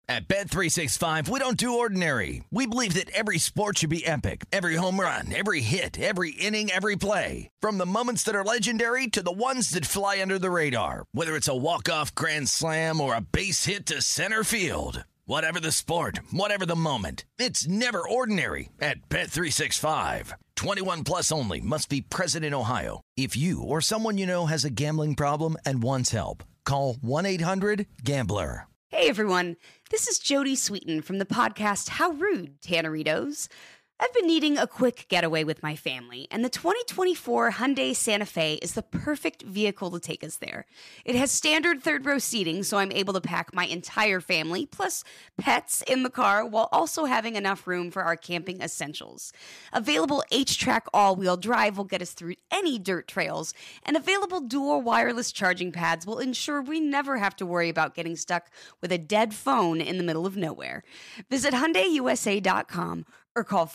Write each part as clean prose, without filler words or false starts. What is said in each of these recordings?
At Bet365, we don't do ordinary. We believe that every sport should be epic. Every home run, every hit, every inning, every play. From the moments that are legendary to the ones that fly under the radar. Whether it's a walk-off grand slam or a base hit to center field. Whatever the sport, whatever the moment. It's never ordinary at Bet365. 21 plus only. Must be present in Ohio. If you or someone you know has a gambling problem and wants help, call 1-800-GAMBLER. Hey everyone, this is Jody Sweeten from the podcast How Rude, Tanneritos. I've been needing a quick getaway with my family, and the 2024 Hyundai Santa Fe is the perfect vehicle to take us there. It has standard third-row seating, so I'm able to pack my entire family, plus pets, in the car, while also having enough room for our camping essentials. Available H-Track all-wheel drive will get us through any dirt trails, and available dual wireless charging pads will ensure we never have to worry about getting stuck with a dead phone in the middle of nowhere. Visit HyundaiUSA.com or call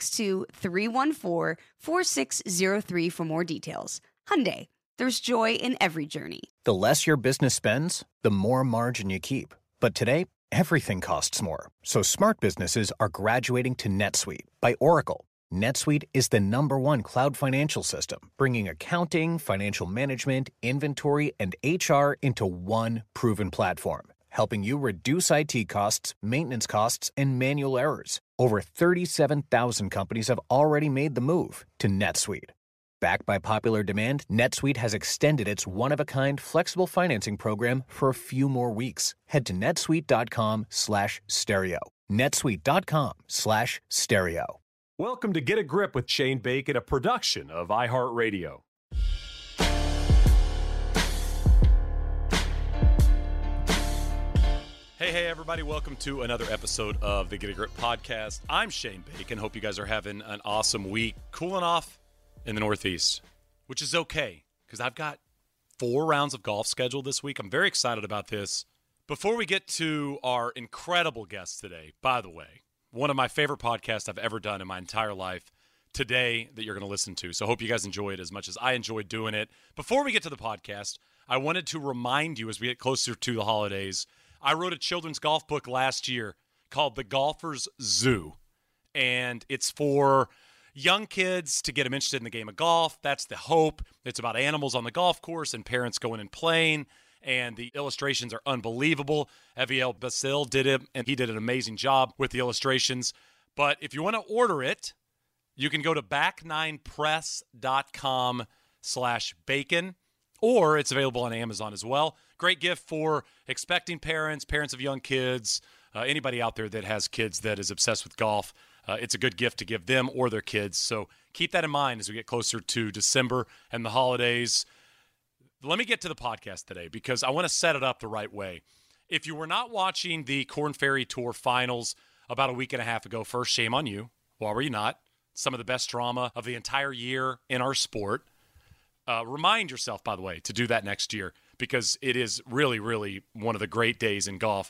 562-314-4603 for more details. Hyundai, there's joy in every journey. The less your business spends, the more margin you keep. But today, everything costs more. So smart businesses are graduating to NetSuite by Oracle. NetSuite is the #1 cloud financial system, bringing accounting, financial management, inventory, and HR into one proven platform, helping you reduce IT costs, maintenance costs, and manual errors. Over 37,000 companies have already made the move to NetSuite. Backed by popular demand, NetSuite has extended its one-of-a-kind flexible financing program for a few more weeks. Head to netsuite.com/stereo. netsuite.com/stereo. Welcome to Get a Grip with Shane Bacon, a production of iHeartRadio. Hey, everybody. Welcome to another episode of the Get a Grip podcast. I'm Shane Bacon. Hope you guys are having an awesome week. Cooling off in the Northeast, which is okay because I've got 4 rounds of golf scheduled this week. I'm very excited about this. Before we get to our incredible guest today, by the way, one of my favorite podcasts I've ever done in my entire life today that you're going to listen to. So I hope you guys enjoy it as much as I enjoyed doing it. Before we get to the podcast, I wanted to remind you as we get closer to the holidays, I wrote a children's golf book last year called The Golfer's Zoo, and it's for young kids to get them interested in the game of golf. That's the hope. It's about animals on the golf course and parents going and playing, and the illustrations are unbelievable. Aviel Basil did it, and he did an amazing job with the illustrations. But if you want to order it, you can go to back9press.com/bacon. Or it's available on Amazon as well. Great gift for expecting parents, parents of young kids, anybody out there that has kids that is obsessed with golf. It's a good gift to give them or their kids. So keep that in mind as we get closer to December and the holidays. Let me get to the podcast today because I want to set it up the right way. If you were not watching the Korn Ferry Tour finals about a week and a half ago, first, shame on you. Why were you not? Some of the best drama of the entire year in our sport. Remind yourself, by the way, to do that next year because it is really, really one of the great days in golf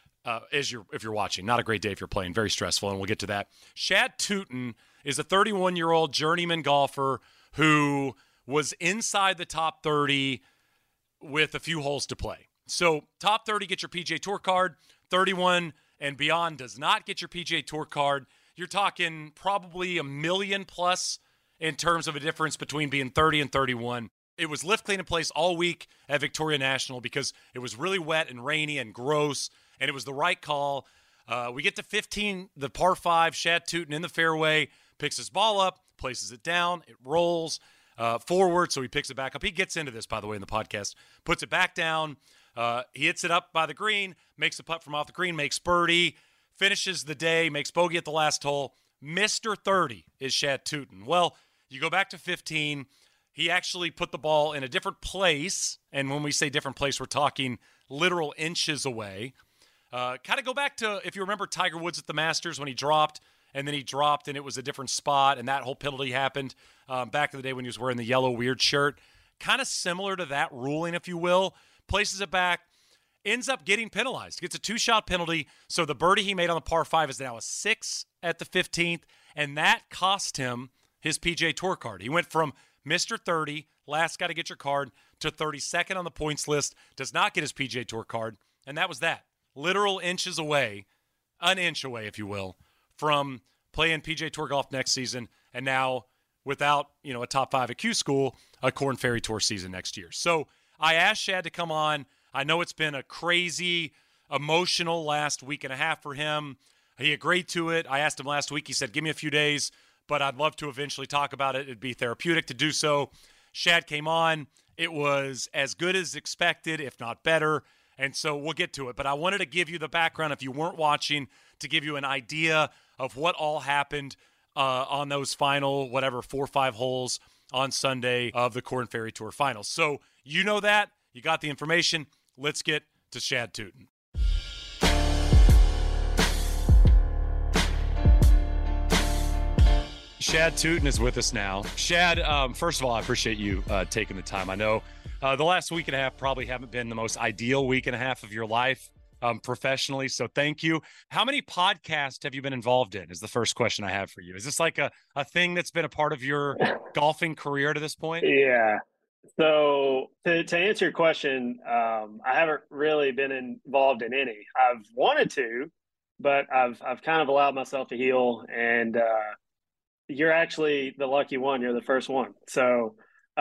if you're watching. Not a great day if you're playing. Very stressful, and we'll get to that. Shad Tootin is a 31-year-old journeyman golfer who was inside the top 30 with a few holes to play. So top 30 get your PGA Tour card. 31 and beyond does not get your PGA Tour card. You're talking probably $1 million plus in terms of a difference between being 30 and 31. It was lift, clean, in place all week at Victoria National because it was really wet and rainy and gross, and it was the right call. We get to 15, the par 5, Shad Tootin in the fairway, picks his ball up, places it down, it rolls forward, so he picks it back up. He gets into this, by the way, in the podcast, puts it back down. He hits it up by the green, makes a putt from off the green, makes birdie, finishes the day, makes bogey at the last hole. Mr. 30 is Shad Tootin. Well, you go back to 15. He actually put the ball in a different place. And when we say different place, we're talking literal inches away. Kind of go back to, if you remember Tiger Woods at the Masters when he dropped, and then he dropped and it was a different spot, and that whole penalty happened back in the day when he was wearing the yellow weird shirt. Kind of similar to that ruling, if you will. Places it back, ends up getting penalized. Gets a 2-shot penalty. So the birdie he made on the par 5 is now a 6 at the 15th, and that cost him his PGA Tour card. He went from Mr. 30, last guy to get your card, to 32nd on the points list, does not get his PGA Tour card, and that was that. literal inches away, an inch away, if you will, from playing PGA Tour golf next season, and now without, a top 5 at Q School, a Korn Ferry Tour season next year. So I asked Shad to come on. I know it's been a crazy, emotional last week and a half for him. He agreed to it. I asked him last week. He said, give me a few days, but I'd love to eventually talk about it. It'd be therapeutic to do so. Shad came on. It was as good as expected, if not better. And so we'll get to it. But I wanted to give you the background, if you weren't watching, to give you an idea of what all happened on those final, 4 or 5 holes on Sunday of the Korn Ferry Tour Finals. So you know that. You got the information. Let's get to Shad Tootin. Shad Tootin is with us now. Shad, first of all, I appreciate you taking the time. I know the last week and a half probably haven't been the most ideal week and a half of your life professionally, so thank you. How many podcasts have you been involved in is the first question I have for you. Is this like a thing that's been a part of your golfing career to this point? Yeah. So to answer your question, I haven't really been involved in any. I've wanted to, but I've kind of allowed myself to heal, and you're actually the lucky one. You're the first one. So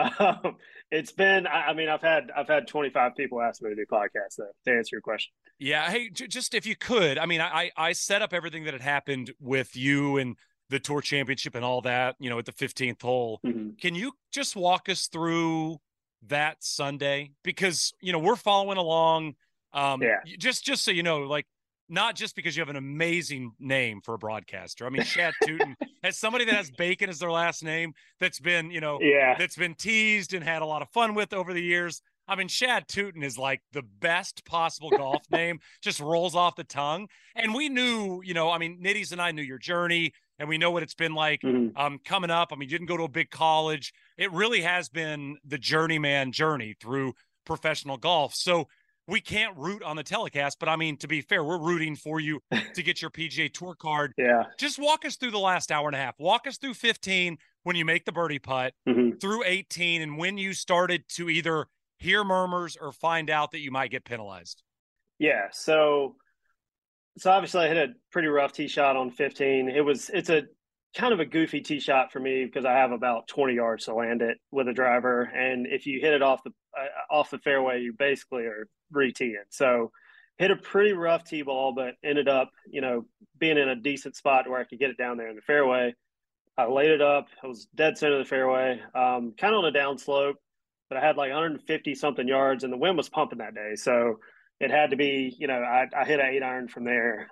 it's been, I've had 25 people ask me to do podcasts, though, to answer your question. Yeah. Hey, just if you could, I set up everything that had happened with you and the Tour Championship and all that, at the 15th hole. Mm-hmm. Can you just walk us through that Sunday? Because, we're following along. Just so you know, like, not just because you have an amazing name for a broadcaster. Shad Tootin, as somebody that has Bacon as their last name, that's been, that's been teased and had a lot of fun with over the years. Shad Tootin is like the best possible golf name, just rolls off the tongue. And we knew, Nitties and I knew your journey, and we know what it's been like coming up. You didn't go to a big college. It really has been the journeyman journey through professional golf. So we can't root on the telecast, but to be fair, we're rooting for you to get your PGA Tour card. Yeah. Just walk us through the last hour and a half. Walk us through 15 when you make the birdie putt, through 18, and when you started to either hear murmurs or find out that you might get penalized. Yeah. So obviously I hit a pretty rough tee shot on 15. It's a kind of a goofy tee shot for me because I have about 20 yards to land it with a driver. And if you hit it off the fairway, you basically are re-teeing. So hit a pretty rough tee ball, but ended up, being in a decent spot where I could get it down there in the fairway. I laid it up. I was dead center of the fairway, kind of on a down slope, but I had like 150 something yards and the wind was pumping that day. So it had to be, I hit an 8-iron from there.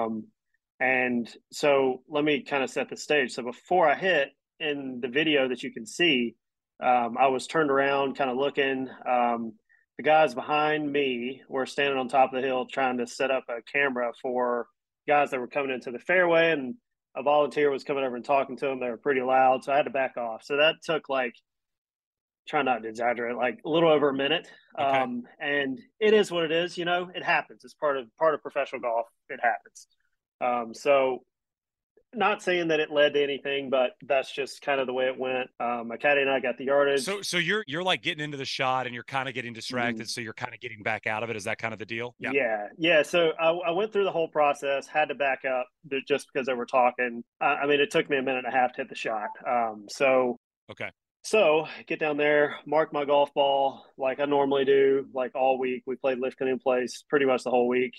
And so let me kind of set the stage. So before I hit, in the video that you can see, I was turned around, kind of looking. The guys behind me were standing on top of the hill trying to set up a camera for guys that were coming into the fairway, and a volunteer was coming over and talking to them. They were pretty loud, so I had to back off. So that took try not to exaggerate, a little over a minute. Okay. And it is what it is. It happens. It's part of professional golf. It happens. So not saying that it led to anything, but that's just kind of the way it went. My caddy and I got the yardage. So you're like getting into the shot and you're kind of getting distracted. So you're kind of getting back out of it. Is that kind of the deal? Yeah. So I went through the whole process, had to back up just because they were talking. It took me a minute and a half to hit the shot. Okay. So get down there, mark my golf ball like I normally do, like all week. We played Lifton in place pretty much the whole week,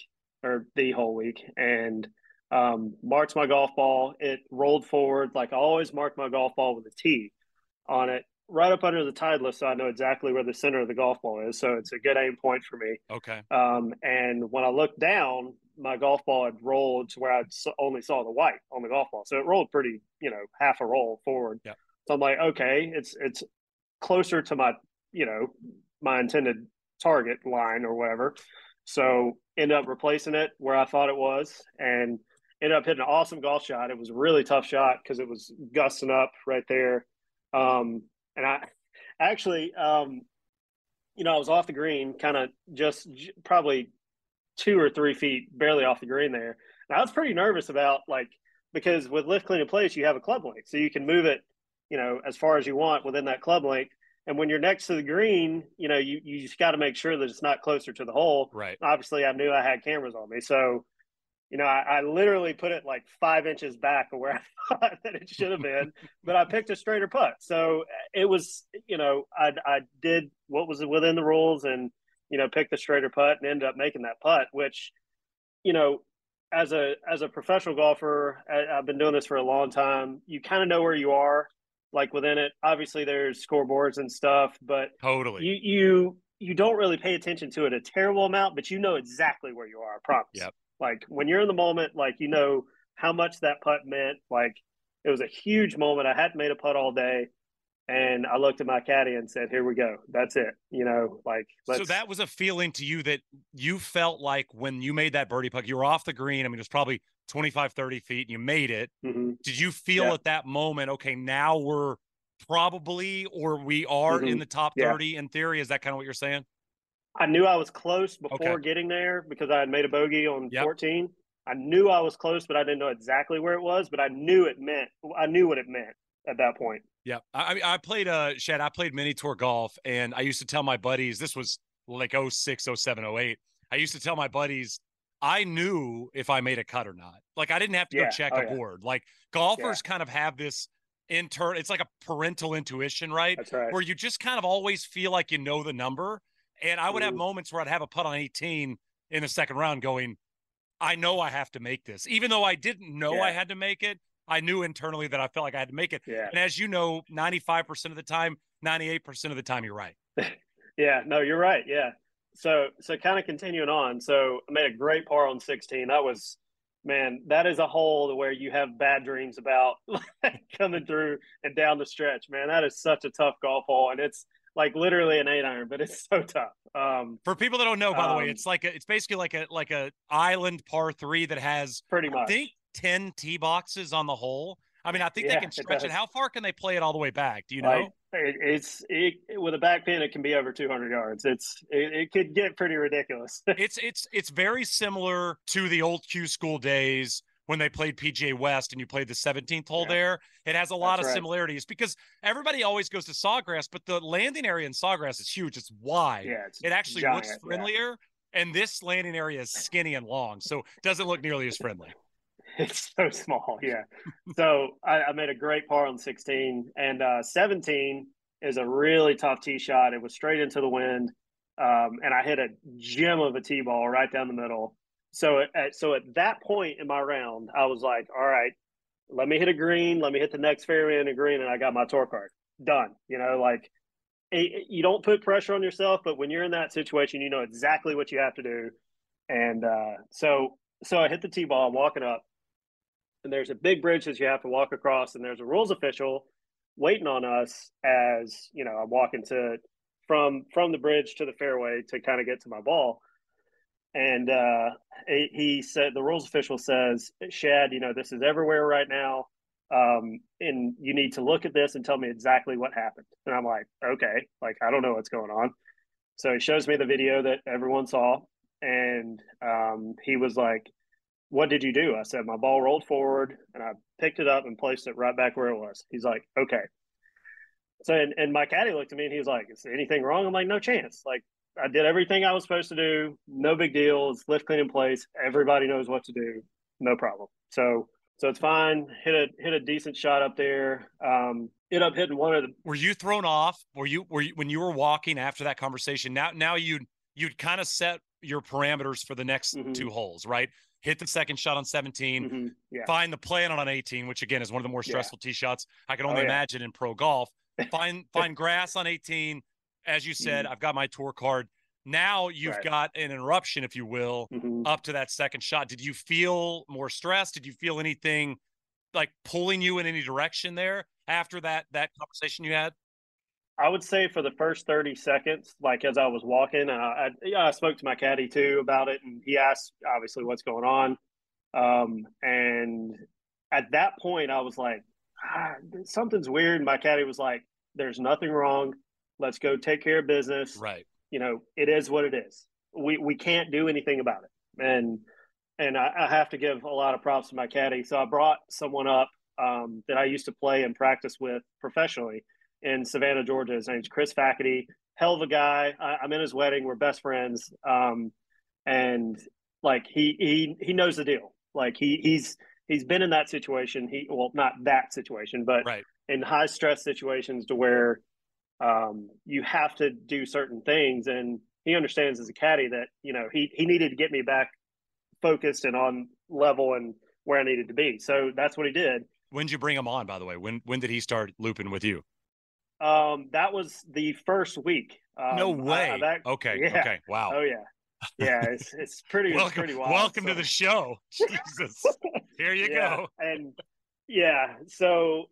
and marked my golf ball. It rolled forward like I always mark my golf ball with a tee on it, right up under the Titleist, so I know exactly where the center of the golf ball is. So it's a good aim point for me. Okay. And when I looked down, my golf ball had rolled to where I only saw the white on the golf ball. So it rolled pretty, half a roll forward. Yeah. So I'm like, okay, it's closer to my, my intended target line or whatever. So ended up replacing it where I thought it was, and ended up hitting an awesome golf shot. It was a really tough shot because it was gusting up right there. And I actually, I was off the green, kind of just probably 2 or 3 feet, barely off the green there. And I was pretty nervous about because with lift, clean, and place, you have a club length, so you can move it, as far as you want within that club length. And when you're next to the green, you just got to make sure that it's not closer to the hole. Right. Obviously, I knew I had cameras on me. So, I literally put it like 5 inches back of where I thought that it should have been, but I picked a straighter putt. So it was, I did what was within the rules and, picked the straighter putt and ended up making that putt, which, as a professional golfer, I've been doing this for a long time. You kind of know where you are, like within it. Obviously, there's scoreboards and stuff, but totally, you don't really pay attention to it a terrible amount, but you know exactly where you are. I promise. Yep. Like when you're in the moment, like how much that putt meant. Like it was a huge moment. I hadn't made a putt all day. And I looked at my caddy and said, here we go. That's it. So that was a feeling to you that you felt like when you made that birdie putt, you were off the green. I mean, it was probably 25, 30 feet and you made it. Mm-hmm. Did you feel at that moment, okay, now we're probably, or we are in the top 30 in theory? Is that kind of what you're saying? I knew I was close before getting there because I had made a bogey on 14. I knew I was close, but I didn't know exactly where it was, but I knew what it meant at that point. Yeah. I played Shad, I played mini tour golf, and I used to tell my buddies, this was like 06, 07, 08. I used to tell my buddies, I knew if I made a cut or not. Like I didn't have to go check a board. Like golfers kind of have this it's like a parental intuition, right? That's right. Where you just kind of always feel like you know the number. And I would have moments where I'd have a putt on 18 in the second round going, I know I have to make this. Even though I didn't know I had to make it, I knew internally that I felt like I had to make it. Yeah. And as you know, 95% of the time, 98% of the time, you're right. Yeah, no, you're right. Yeah. So kind of continuing on. So I made a great par on 16. That was, man, that is a hole where you have bad dreams about coming through and down the stretch, man. That is such a tough golf hole. And it's like literally an 8-iron, but it's so tough. For people that don't know, by the way, it's basically like a island par 3 that has pretty much, I think, 10 tee boxes on the hole. I mean, I think they can stretch it. How far can they play it all the way back? Do you know? It's with a back pin, it can be over 200 yards. It could get pretty ridiculous. It's very similar to the old Q School days when they played PGA West and you played the 17th hole there. It has a lot of similarities because everybody always goes to Sawgrass, but the landing area in Sawgrass is huge. It's wide. Yeah, it actually looks friendlier, and this landing area is skinny and long, so it doesn't look nearly as friendly. It's so small, yeah. So I made a great par on 16, and 17 is a really tough tee shot. It was straight into the wind, and I hit a gem of a tee ball right down the middle. So at that point in my round, I was like, all right, let me hit a green, let me hit the next fairway in a green, and I got my tour card. Done. You don't put pressure on yourself, but when you're in that situation, you know exactly what you have to do. And so I hit the tee ball, I'm walking up, and there's a big bridge that you have to walk across, and there's a rules official waiting on us as, I'm walking from the bridge to the fairway to kind of get to my ball. And he said, the rules official says, Shad, this is everywhere right now. And you need to look at this and tell me exactly what happened. And I'm like, okay, I don't know what's going on. So he shows me the video that everyone saw. And he was like, what did you do? I said, my ball rolled forward and I picked it up and placed it right back where it was. He's like, okay. So, and my caddy looked at me and he was like, is there anything wrong? I'm like, no chance. I did everything I was supposed to do. No big deal. It's lift clean in place. Everybody knows what to do. No problem. So it's fine. Hit a decent shot up there. Ended up hitting one of the. Were you thrown off? Were you when you were walking after that conversation? Now you'd kind of set your parameters for the next two holes, right? Hit the second shot on 17. Find the plan on 18, which again is one of the more stressful tee shots I can only imagine in pro golf. Find grass on 18. As you said, I've got my tour card. Now you've got an interruption, if you will, up to that second shot. Did you feel more stressed? Did you feel anything like pulling you in any direction there after that conversation you had? I would say for the first 30 seconds, as I was walking, I spoke to my caddy too about it, and he asked obviously what's going on. And at that point, I was like, something's weird. My caddy was like, there's nothing wrong. Let's go take care of business. Right. It is what it is. We can't do anything about it. And I have to give a lot of props to my caddy. So I brought someone up that I used to play and practice with professionally. in Savannah, Georgia. His name's Chris Fackety. Hell of a guy. I'm in his wedding. We're best friends. And like he knows the deal. Like he's been in that situation. Well, not that situation, but Right. in high stress situations to where you have to do certain things. And he understands as a caddy that, you know, he needed to get me back focused and on level and where I needed to be. So that's what he did. When did you bring him on, by the way? When did he start looping with you? That was the first week. No way. Okay. Yeah. Okay. Wow. Oh yeah. Yeah. It's pretty, welcome, it's pretty wild. Welcome to the show. Jesus. Here you go. And yeah. So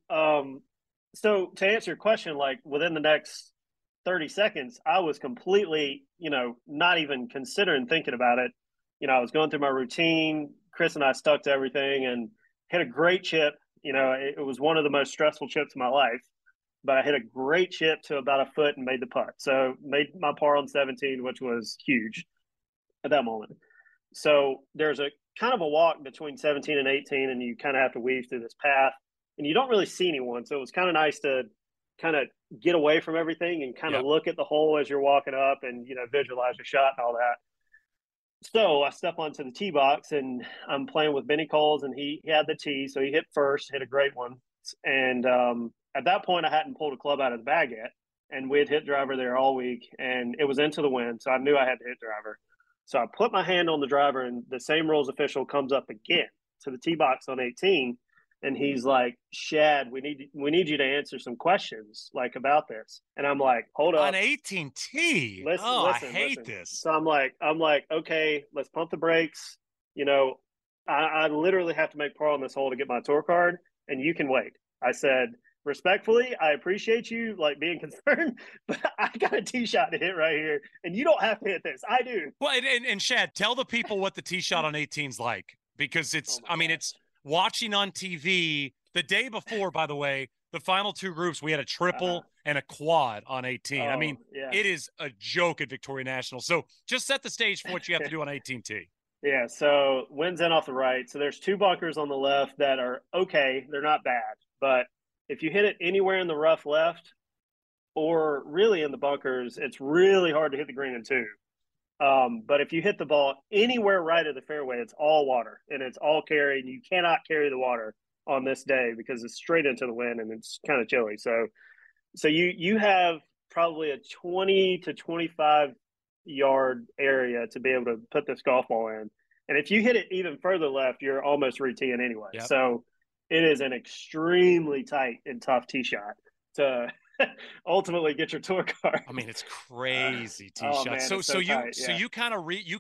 to answer your question, like within the next 30 seconds, I was completely, you know, not even considering thinking about it. You know, I was going through my routine. Chris and I stuck to everything and hit a great chip. You know, it was one of the most stressful chips of my life, but I hit a great chip to about a foot and made the putt. So made my par on 17, which was huge at that moment. So there's a kind of a walk between 17 and 18, and you kind of have to weave through this path, and you don't really see anyone. So it was kind of nice to kind of get away from everything and kind of look at the hole as you're walking up and, you know, visualize your shot and all that. So I step onto the tee box and I'm playing with Benny Coles, and he had the tee. So he hit first, hit a great one. And at that point, I hadn't pulled a club out of the bag yet. And we had hit driver there all week, and it was into the wind. So I knew I had to hit driver. So I put my hand on the driver, and the same rules official comes up again to the tee box on 18. And he's like, Shad, we need you to answer some questions like about this. And I'm like, hold up. On 18T. Listen, I hate this. So I'm like, okay, let's pump the brakes. You know, I literally have to make par on this hole to get my tour card, and you can wait. I said, respectfully, I appreciate you like being concerned, but I got a tee shot to hit right here, and you don't have to hit this. I do. Well, and Shad, tell the people what the tee shot on 18's like, because it's, it's watching on TV the day before, by the way, the final two groups, we had a triple and a quad on 18. It is a joke at Victoria National. So just set the stage for what you have to do on 18T. Yeah, so wind's in off the right. So there's two bunkers on the left that are okay. They're not bad. But if you hit it anywhere in the rough left or really in the bunkers, it's really hard to hit the green in two. But if you hit the ball anywhere right of the fairway, it's all water and it's all carry. And you cannot carry the water on this day because it's straight into the wind and it's kind of chilly. So you have probably a 20 to 25 yard area to be able to put this golf ball in. And if you hit it even further left, you're almost re-teeing anyway. Yep. So it is an extremely tight and tough tee shot to ultimately get your tour card. It's crazy tee shot. Man, so you kind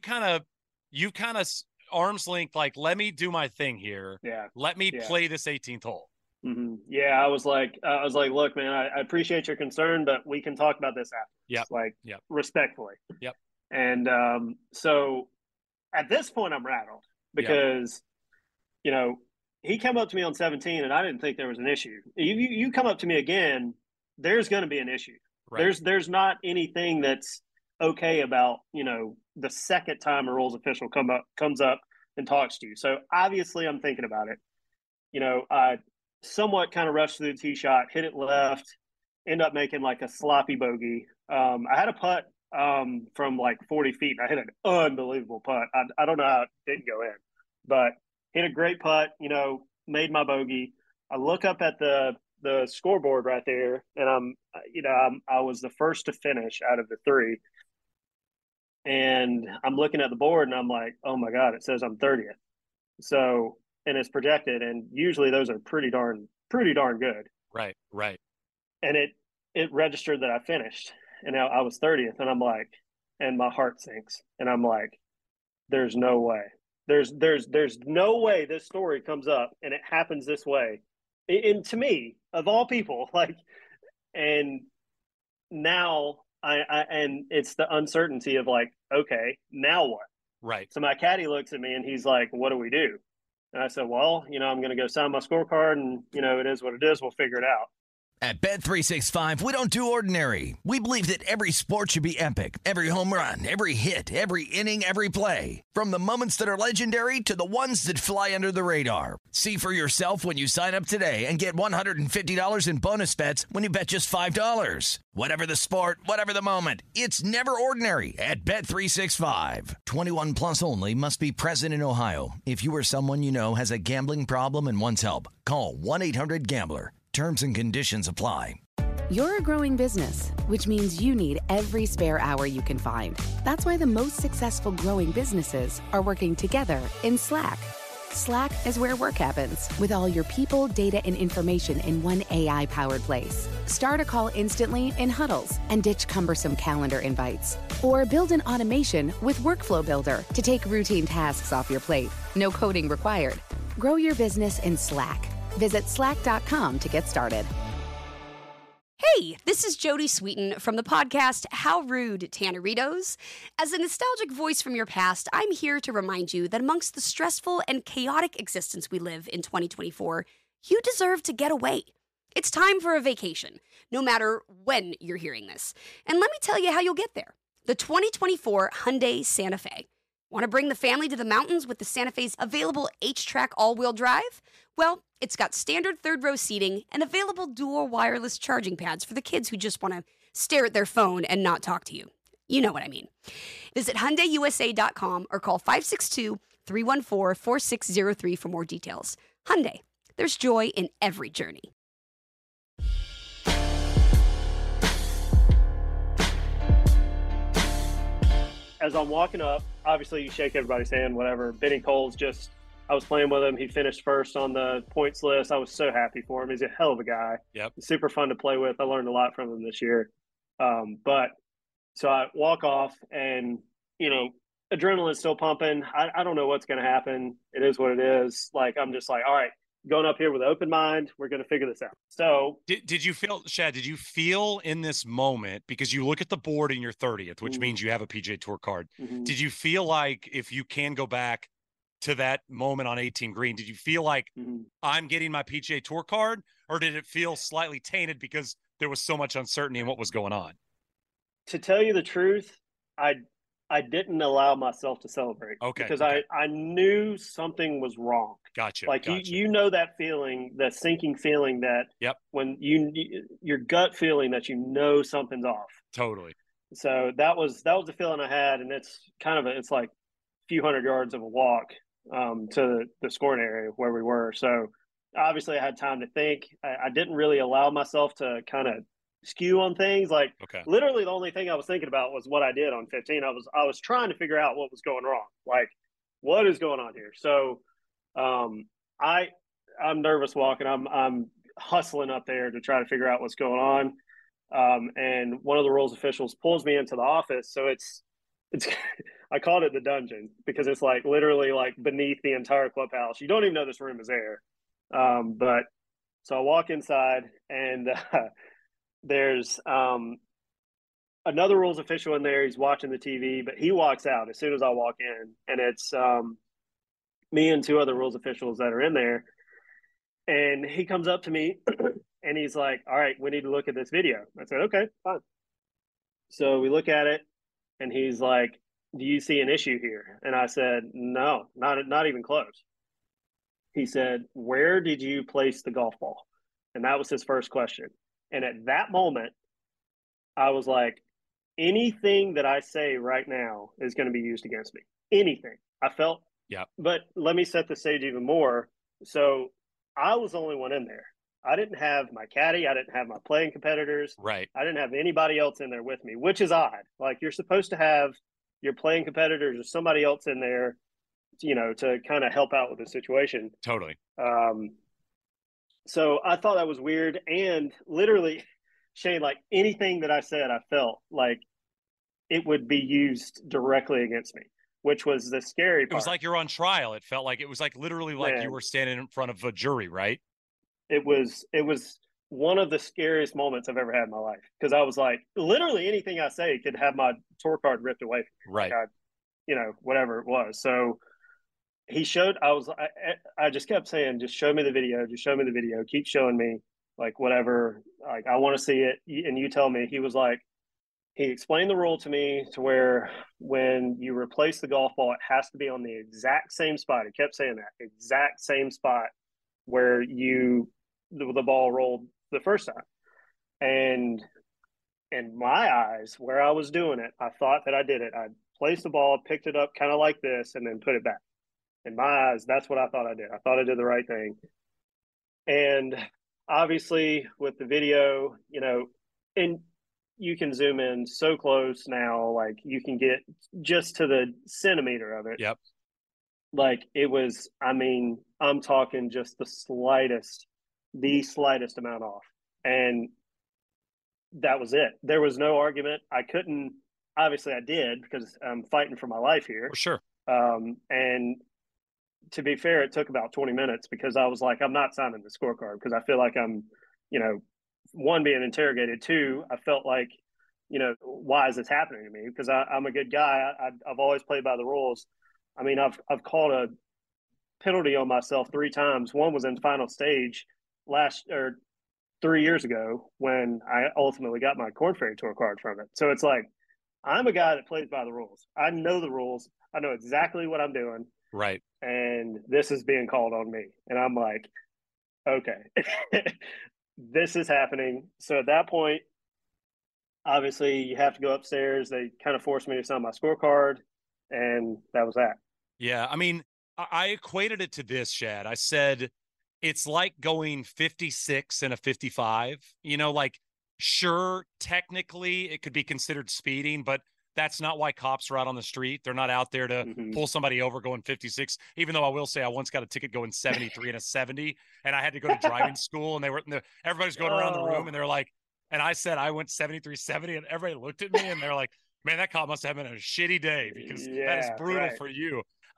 of arm's length, like, let me do my thing here. Yeah. Let me play this 18th hole. Mm-hmm. Yeah. I was like, look, man, I appreciate your concern, but we can talk about this after. Yeah. Like, respectfully. Yep. And so at this point I'm rattled because, you know, he came up to me on 17 and I didn't think there was an issue. You come up to me again, there's going to be an issue. Right. There's not anything that's okay about, you know, the second time a rules official comes up and talks to you. So obviously I'm thinking about it. You know, I somewhat kind of rushed through the tee shot, hit it left, end up making like a sloppy bogey. I had a putt from like 40 feet. And I hit an unbelievable putt. I don't know how it didn't go in, but hit a great putt, you know, made my bogey. I look up at the scoreboard right there, and I was the first to finish out of the three. And I'm looking at the board and I'm like, oh my God, it says I'm 30th. So, and it's projected, and usually those are pretty darn good. Right. And it registered that I finished, and I was 30th, and I'm like, and my heart sinks, and I'm like, there's no way. There's no way this story comes up and it happens this way. And to me, of all people, like, and now and it's the uncertainty of like, okay, now what? Right. So my caddy looks at me and he's like, what do we do? And I said, well, you know, I'm going to go sign my scorecard, and, you know, it is what it is. We'll figure it out. At Bet365, we don't do ordinary. We believe that every sport should be epic. Every home run, every hit, every inning, every play. From the moments that are legendary to the ones that fly under the radar. See for yourself when you sign up today and get $150 in bonus bets when you bet just $5. Whatever the sport, whatever the moment, it's never ordinary at Bet365. 21 plus only. Must be present in Ohio. If you or someone you know has a gambling problem and wants help, call 1-800-GAMBLER. Terms and conditions apply. You're a growing business, which means you need every spare hour you can find. That's why the most successful growing businesses are working together in Slack. Slack is where work happens, with all your people, data, and information in one AI-powered place. Start a call instantly in huddles and ditch cumbersome calendar invites. Or build an automation with Workflow Builder to take routine tasks off your plate. No coding required. Grow your business in Slack. Visit slack.com to get started. Hey, this is Jody Sweeten from the podcast How Rude, Tanneritos. As a nostalgic voice from your past, I'm here to remind you that amongst the stressful and chaotic existence we live in 2024, you deserve to get away. It's time for a vacation, no matter when you're hearing this. And let me tell you how you'll get there. The 2024 Hyundai Santa Fe. Want to bring the family to the mountains with the Santa Fe's available H-Track all-wheel drive? Well, it's got standard third-row seating and available dual wireless charging pads for the kids who just want to stare at their phone and not talk to you. You know what I mean. Visit HyundaiUSA.com or call 562-314-4603 for more details. Hyundai, there's joy in every journey. As I'm walking up, obviously you shake everybody's hand, whatever. Benny Cole's just, I was playing with him. He finished first on the points list. I was so happy for him. He's a hell of a guy. Yep. Super fun to play with. I learned a lot from him this year. But so I walk off and, adrenaline's still pumping. I don't know what's going to happen. It is what it is. Like, I'm just like, all right, going up here with an open mind. We're going to figure this out. So did you feel, Shad, did you feel in this moment, because you look at the board in your 30th, which means you have a PGA Tour card. Did you feel like if you can go back to that moment on 18 green, did you feel like I'm getting my PGA Tour card, or did it feel slightly tainted because there was so much uncertainty in what was going on? To tell you the truth, I didn't allow myself to celebrate. Okay. Because I knew something was wrong. Gotcha. Like you know that feeling, that sinking feeling that when your gut feeling that something's off. Totally. So that was the feeling I had, and it's it's like a few hundred yards of a walk to the scoring area where we were. So obviously I had time to think. I didn't really allow myself to kind of skew on things. Like literally the only thing I was thinking about was what I did on 15. I was trying to figure out what was going wrong. Like, what is going on here? So I'm nervous walking. I'm hustling up there to try to figure out what's going on. And one of the rules officials pulls me into the office. So it's I called it the dungeon because it's like literally like beneath the entire clubhouse. You don't even know this room is there. But so I walk inside and there's another rules official in there. He's watching the TV, but he walks out as soon as I walk in, and it's me and two other rules officials that are in there. And he comes up to me and he's like, all right, we need to look at this video. I said, okay, fine. So we look at it and he's like, do you see an issue here? And I said, no, not even close. He said, where did you place the golf ball? And that was his first question. And at that moment, I was like, anything that I say right now is going to be used against me. Anything. I felt. Yeah. But let me set the stage even more. So I was the only one in there. I didn't have my caddy. I didn't have my playing competitors. Right. I didn't have anybody else in there with me, which is odd. Like, you're supposed to have your playing competitors or somebody else in there, to kind of help out with the situation. Totally. So I thought that was weird. And literally, Shane, like anything that I said, I felt like it would be used directly against me, which was the scary part. It was like you're on trial. It felt like it was like literally like you were standing in front of a jury, right? It was one of the scariest moments I've ever had in my life, because I was like, literally anything I say could have my tour card ripped away from me. Right. Like whatever it was. So he showed, I just kept saying, just show me the video, keep showing me. like whatever, like I want to see it. And you tell me. He was like, he explained the rule to me to where when you replace the golf ball, it has to be on the exact same spot. He kept saying that exact same spot where the ball rolled the first time. And in my eyes, where I was doing it, I thought that I did it. I placed the ball, picked it up kind of like this, and then put it back. In my eyes, that's what I thought I did. I thought I did the right thing. And obviously with the video, and you can zoom in so close now, like you can get just to the centimeter of it. Yep. Like it was, I mean, I'm talking just the slightest amount off. And that was it. There was no argument. Obviously I did because I'm fighting for my life here. For sure. And to be fair, it took about 20 minutes because I was like, I'm not signing the scorecard because I feel like I'm, one, being interrogated. Two, I felt like, why is this happening to me? Because I'm a good guy. I've always played by the rules. I mean, I've called a penalty on myself 3 times. One was in final stage 3 years ago when I ultimately got my Korn Ferry Tour card from it. So it's like, I'm a guy that plays by the rules. I know the rules. I know exactly what I'm doing. Right. And this is being called on me. And I'm like, okay, this is happening. So at that point, obviously you have to go upstairs. They kind of forced me to sign my scorecard, and that was that. Yeah. I mean, I equated it to this, Shad. I said, it's like going 56 and a 55, like, sure, technically it could be considered speeding, but that's not why cops are out on the street. They're not out there to pull somebody over going 56, even though I will say I once got a ticket going 73 and a 70, and I had to go to driving school, and everybody's going around the room, and they're like, and I said I went 73, 70, and everybody looked at me, and they're like, man, that cop must have been a shitty day because that is brutal for you.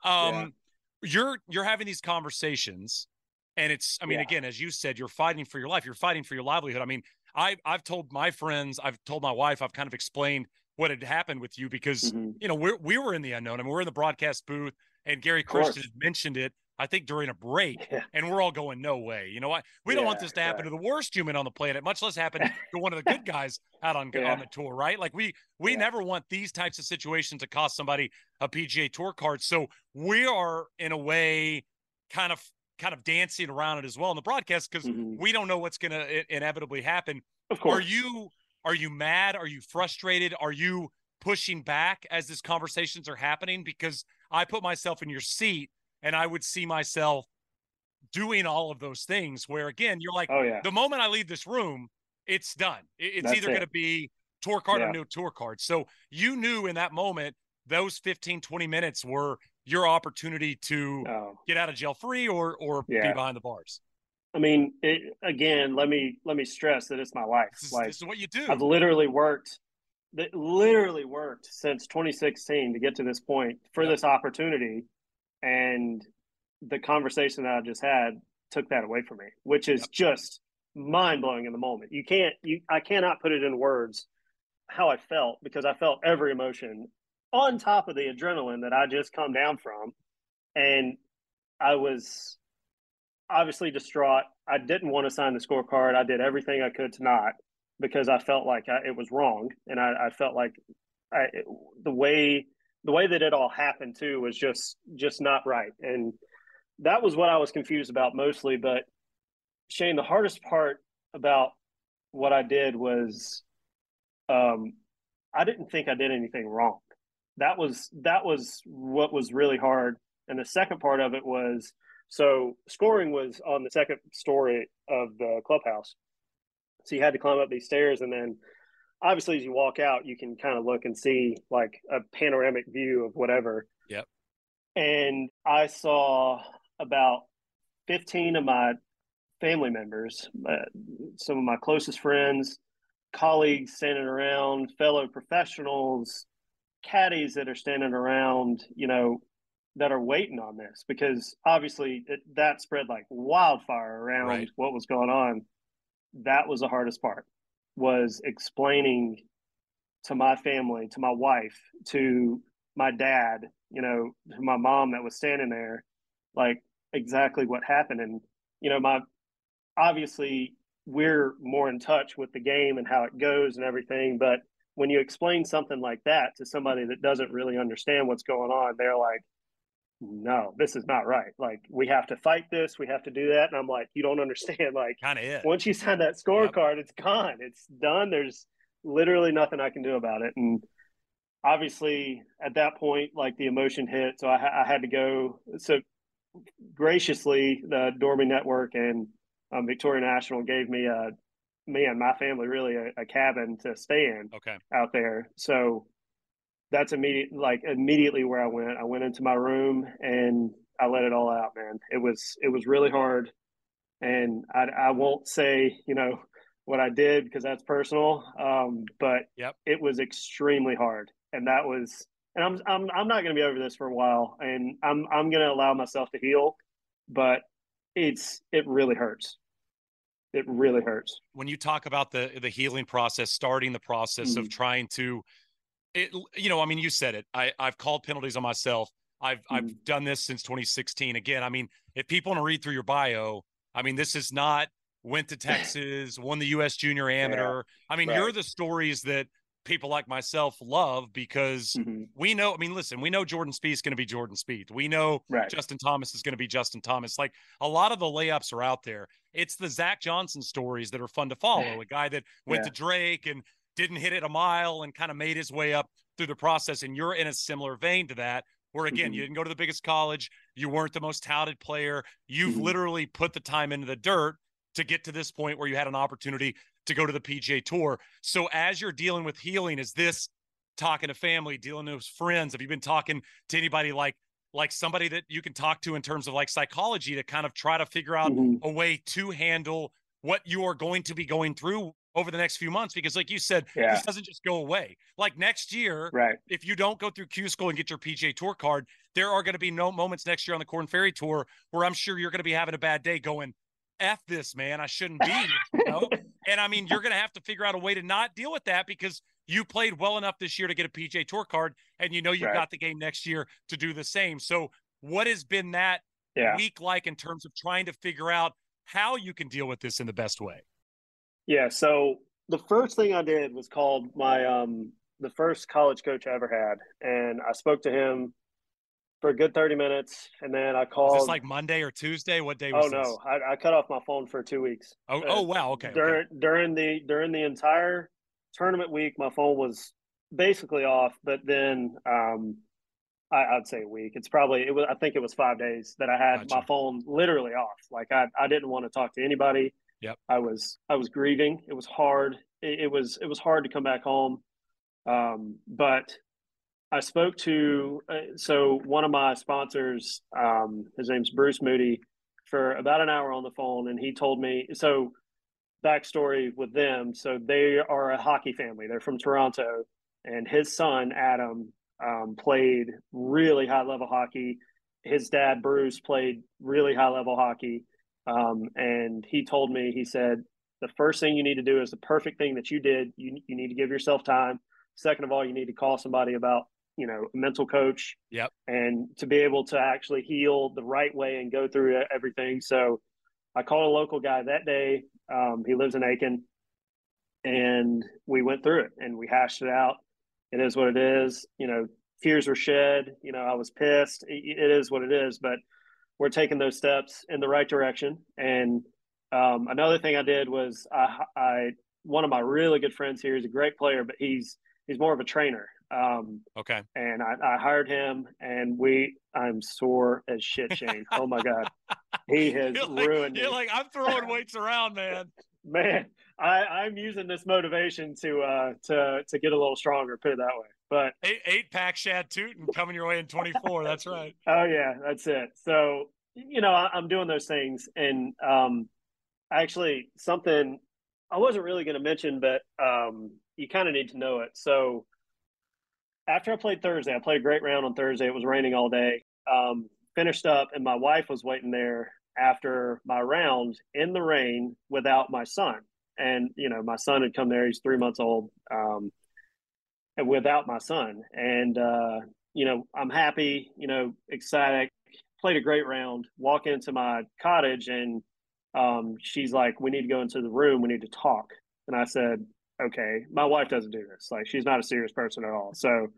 You're having these conversations, and it's, I mean, again, as you said, you're fighting for your life. You're fighting for your livelihood. I mean, I've told my friends, I've told my wife, I've kind of explained what had happened with you because, we were in the unknown. I mean, we're in the broadcast booth, and Gary Christian had mentioned it, I think, during a break, and we're all going, no way. You know what? We don't want this to happen to the worst human on the planet, much less happen to one of the good guys out on the tour, right? Like we never want these types of situations to cost somebody a PGA Tour card. So we are, in a way, kind of dancing around it as well in the broadcast because we don't know what's going to inevitably happen. Of course. Are you mad? Are you frustrated? Are you pushing back as these conversations are happening? Because I put myself in your seat and I would see myself doing all of those things where, again, you're like, the moment I leave this room, it's done. It's either going to be tour card or no tour card. So you knew in that moment, those 15, 20 minutes were your opportunity to get out of jail free or be behind the bars. I mean, again, let me stress that it's my life. This is what you do. I've literally worked since 2016 to get to this point for this opportunity. And the conversation that I just had took that away from me, which is just mind blowing in the moment. I cannot put it in words how I felt because I felt every emotion on top of the adrenaline that I just come down from. And I was obviously distraught. I didn't want to sign the scorecard. I did everything I could to not because I felt like it was wrong. And I felt like the way that it all happened too was just not right. And that was what I was confused about mostly. But Shane, the hardest part about what I did was I didn't think I did anything wrong. That was what was really hard. And the second part of it was, so scoring was on the second story of the clubhouse. So you had to climb up these stairs. And then obviously as you walk out, you can kind of look and see like a panoramic view of whatever. Yep. And I saw about 15 of my family members, some of my closest friends, colleagues standing around, fellow professionals, caddies that are standing around, that are waiting on this because obviously that spread like wildfire around what was going on. That was the hardest part, was explaining to my family, to my wife, to my dad, to my mom that was standing there, like exactly what happened. And, obviously we're more in touch with the game and how it goes and everything. But when you explain something like that to somebody that doesn't really understand what's going on, they're like, no, this is not right. Like, we have to fight this. We have to do that. And I'm like, you don't understand. Like, Kind of it. once you sign that scorecard, it's gone. It's done. There's literally nothing I can do about it. And obviously at that point, like, the emotion hit. So I had to go. So graciously, the Dormy Network and Victoria National gave me me and my family really a cabin to stay in out there. So that's immediately where I went. I went into my room and I let it all out, man. It was really hard. And I won't say, what I did because that's personal. But it was extremely hard. And that was, and I'm not going to be over this for a while, and I'm going to allow myself to heal, but it really hurts. It really hurts. When you talk about the healing process, starting the process of trying to, you said it. I've called penalties on myself. I've done this since 2016. Again, I mean, if people want to read through your bio, I mean, this is not went to Texas, won the U.S. Junior Amateur. Yeah. I mean, you're the stories that people like myself love because we know, I mean, listen, we know Jordan Spieth is going to be Jordan Spieth. We know Justin Thomas is going to be Justin Thomas. Like, a lot of the layups are out there. It's the Zach Johnson stories that are fun to follow. A guy that went to Drake and didn't hit it a mile and kind of made his way up through the process. And you're in a similar vein to that, where, again, you didn't go to the biggest college. You weren't the most touted player. You've literally put the time into the dirt to get to this point where you had an opportunity to go to the PGA Tour. So as you're dealing with healing, is this talking to family, dealing with friends? Have you been talking to anybody like somebody that you can talk to in terms of like psychology to kind of try to figure out a way to handle what you are going to be going through over the next few months? Because like you said, this doesn't just go away. Like next year, if you don't go through Q School and get your PGA Tour card, there are going to be no moments next year on the Korn Ferry Tour where I'm sure you're going to be having a bad day going, F this, man, I shouldn't be here, And I mean, you're going to have to figure out a way to not deal with that because you played well enough this year to get a PGA Tour card, and you've got the game next year to do the same. So what has been that week like in terms of trying to figure out how you can deal with this in the best way? Yeah, so the first thing I did was called my the first college coach I ever had, and I spoke to him for a good 30 minutes, and then I called. Was this like Monday or Tuesday? What day was this? Oh, no. I cut off my phone for 2 weeks. Oh, wow. Okay. During the entire tournament week, my phone was basically off, but then I'd say a week. I think it was 5 days that I had my phone literally off. Like, I didn't want to talk to anybody. Yep. I was grieving. It was hard. It was hard to come back home. But I spoke to one of my sponsors, his name's Bruce Moody, for about an hour on the phone, and he told me, so backstory with them, so they are a hockey family. They're from Toronto, and his son, Adam, played really high-level hockey. His dad, Bruce, played really high-level hockey, and he told me, he said, the first thing you need to do is the perfect thing that you did. You need to give yourself time. Second of all, you need to call somebody about a mental coach, and to be able to actually heal the right way and go through everything. So I called a local guy that day. He lives in Aiken, and we went through it and we hashed it out. It is what it is. Tears were shed. I was pissed. It is what it is, but we're taking those steps in the right direction. And another thing I did was one of my really good friends here is a great player, but he's more of a trainer. And I hired him, and I'm sore as shit, Shane. Oh my God. He has ruined me. You're like, I'm throwing weights around, man. Man, I'm using this motivation to get a little stronger, put it that way. But 8-pack Shad Tootin coming your way in 24. That's right. Oh yeah, that's it. So, I'm doing those things, and actually something I wasn't really going to mention, but you kind of need to know it. So after I played Thursday, I played a great round on Thursday. It was raining all day. Finished up, and my wife was waiting there after my round in the rain without my son. And, my son had come there. He's 3 months old, and without my son. And, I'm happy, ecstatic, played a great round, walk into my cottage, and she's like, we need to go into the room. We need to talk. And I said, okay, my wife doesn't do this. Like, she's not a serious person at all. So,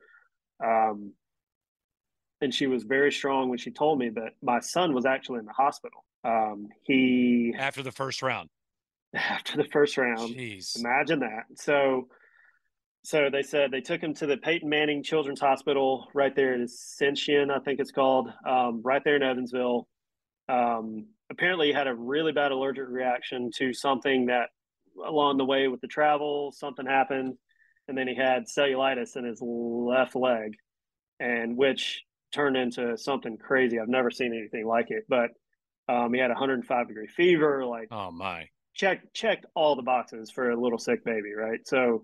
and she was very strong when she told me that my son was actually in the hospital. He After the first round. After the first round. Jeez. Imagine that. So they said they took him to the Peyton Manning Children's Hospital right there in Ascension, I think it's called, right there in Evansville. Apparently he had a really bad allergic reaction to something that along the way with the travel, something happened. And then he had cellulitis in his left leg, and which turned into something crazy. I've never seen anything like it, but he had 105-degree fever, like, oh my, checked all the boxes for a little sick baby. Right. So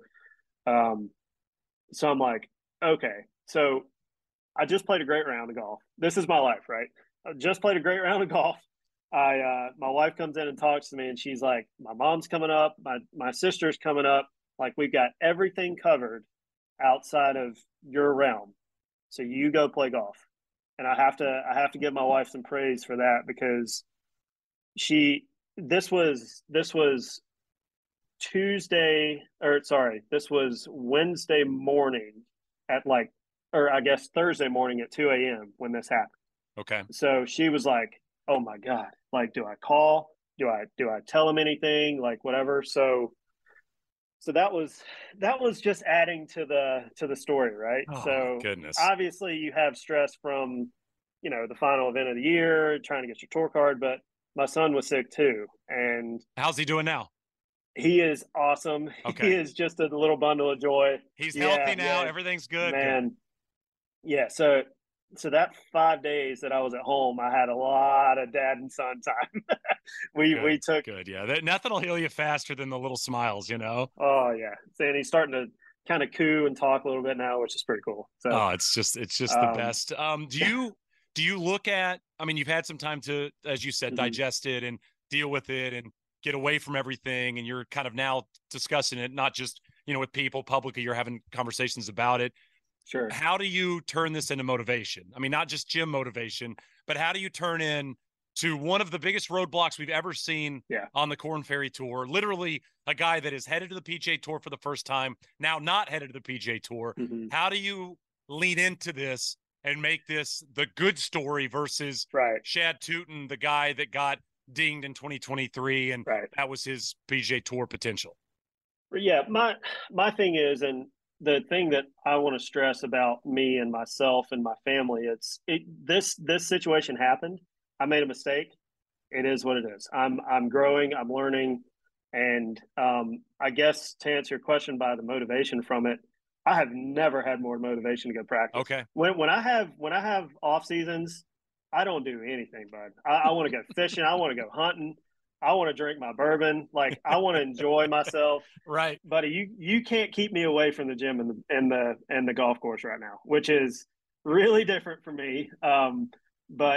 I'm like, okay, so I just played a great round of golf. This is my life, right? I just played a great round of golf. My wife comes in and talks to me, and she's like, my mom's coming up, my sister's coming up. Like, we've got everything covered outside of your realm. So you go play golf. And I have to give my wife some praise for that, because this was Wednesday morning at Thursday morning at 2 a.m. when this happened. Okay. So she was like, oh my God, like, do I call? Do I tell him anything? Like, whatever. So that was just adding to the story, right? Oh, so goodness. Obviously you have stress from, the final event of the year, trying to get your tour card, but my son was sick too. And how's he doing now? He is awesome. Okay. He is just a little bundle of joy. He's healthy now. Yeah. Everything's good. Man. Good. Yeah. So that 5 days that I was at home, I had a lot of dad and son time. we took good. Yeah. Nothing will heal you faster than the little smiles, Oh yeah. And he's starting to kind of coo and talk a little bit now, which is pretty cool. So it's just the best. Do you look at, you've had some time to, as you said, digest it and deal with it and get away from everything, and you're kind of now discussing it, not just, with people publicly, you're having conversations about it. Sure. How do you turn this into motivation? Not just gym motivation, but how do you turn in to one of the biggest roadblocks we've ever seen on the Korn Ferry Tour? Literally a guy that is headed to the PGA Tour for the first time, now not headed to the PGA Tour. Mm-hmm. How do you lean into this and make this the good story versus Shad Tootin, the guy that got dinged in 2023 and that was his PGA Tour potential? Yeah, my thing is, and the thing that I want to stress about me and myself and my family, this situation happened. I made a mistake. It is what it is. I'm growing, I'm learning, and I guess to answer your question by the motivation from it, I have never had more motivation to go practice. Okay. When I have off seasons, I don't do anything, bud. I want to go fishing. I want to go hunting. I want to drink my bourbon. Like, I want to enjoy myself. Right. Buddy, you can't keep me away from the gym and the golf course right now, which is really different for me. But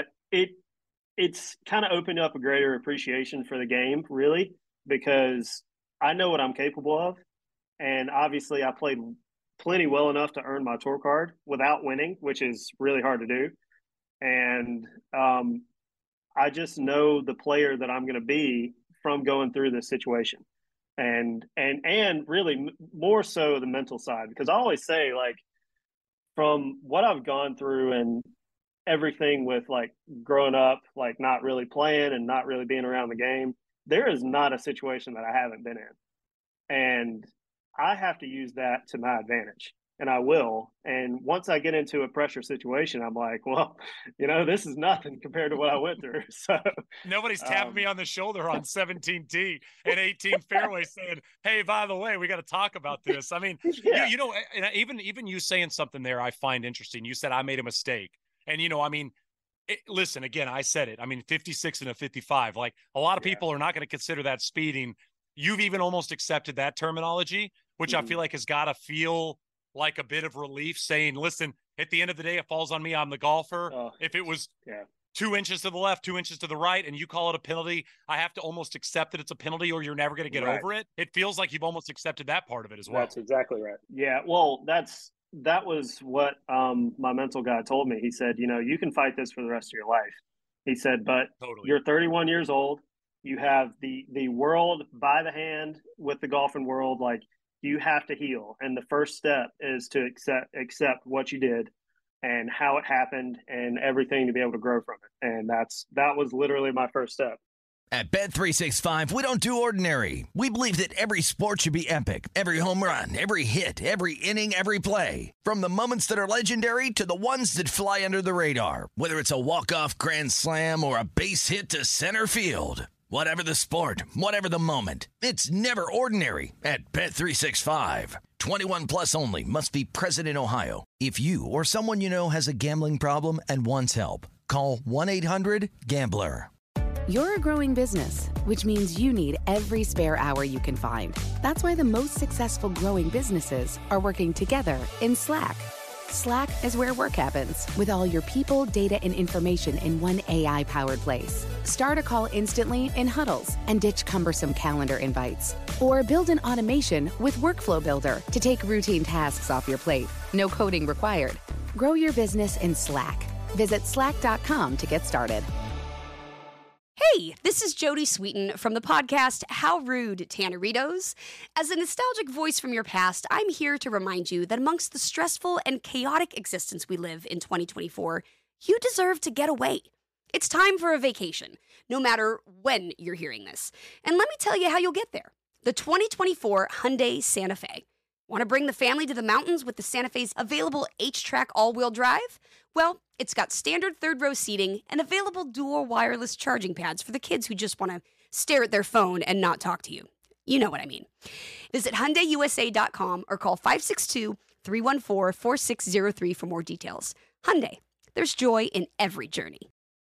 it's kind of opened up a greater appreciation for the game, really, because I know what I'm capable of. And obviously I played plenty well enough to earn my tour card without winning, which is really hard to do. And I just know the player that I'm going to be from going through this situation, and really more so the mental side, because I always say, like, from what I've gone through and everything with, like, growing up, like, not really playing and not really being around the game, there is not a situation that I haven't been in. And I have to use that to my advantage. And I will. And once I get into a pressure situation, I'm like, well, this is nothing compared to what I went through. So nobody's tapping me on the shoulder on 17T and 18 fairway saying, hey, by the way, we got to talk about this. And even you saying something there, I find interesting. You said I made a mistake. And, listen, again, I said it. 56 and a 55. Like, a lot of people are not going to consider that speeding. You've even almost accepted that terminology, which I feel like has got to feel like a bit of relief, saying, listen, at the end of the day, it falls on me. I'm the golfer. If it was 2 inches to the left, 2 inches to the right, and you call it a penalty, I have to almost accept that it's a penalty or you're never going to get over it. It feels like you've almost accepted that part of it as well. That's exactly right. Yeah. Well, that was what my mental guy told me. He said, you can fight this for the rest of your life. He said, but You're 31 years old. You have the world by the hand with the golfing world. Like, you have to heal, and the first step is to accept what you did and how it happened and everything to be able to grow from it. And that was literally my first step. At Bet365, we don't do ordinary. We believe that every sport should be epic. Every home run, every hit, every inning, every play. From the moments that are legendary to the ones that fly under the radar. Whether it's a walk-off grand slam or a base hit to center field. Whatever the sport, whatever the moment, it's never ordinary at Bet365. 21 plus only. Must be present in Ohio. If you or someone you know has a gambling problem and wants help, call 1-800-GAMBLER. You're a growing business, which means you need every spare hour you can find. That's why the most successful growing businesses are working together in Slack. Slack is where work happens, with all your people, data, and information in one AI-powered place. Start a call instantly in huddles and ditch cumbersome calendar invites. Or build an automation with Workflow Builder to take routine tasks off your plate. No coding required. Grow your business in Slack. Visit slack.com to get started. Hey, this is Jody Sweeten from the podcast How Rude, Tanneritos. As a nostalgic voice from your past, I'm here to remind you that amongst the stressful and chaotic existence we live in 2024, you deserve to get away. It's time for a vacation, no matter when you're hearing this. And let me tell you how you'll get there. The 2024 Hyundai Santa Fe. Want to bring the family to the mountains with the Santa Fe's available H-Track all-wheel drive? Well, it's got standard third-row seating and available dual wireless charging pads for the kids who just want to stare at their phone and not talk to you. You know what I mean. Visit HyundaiUSA.com or call 562-314-4603 for more details. Hyundai, there's joy in every journey.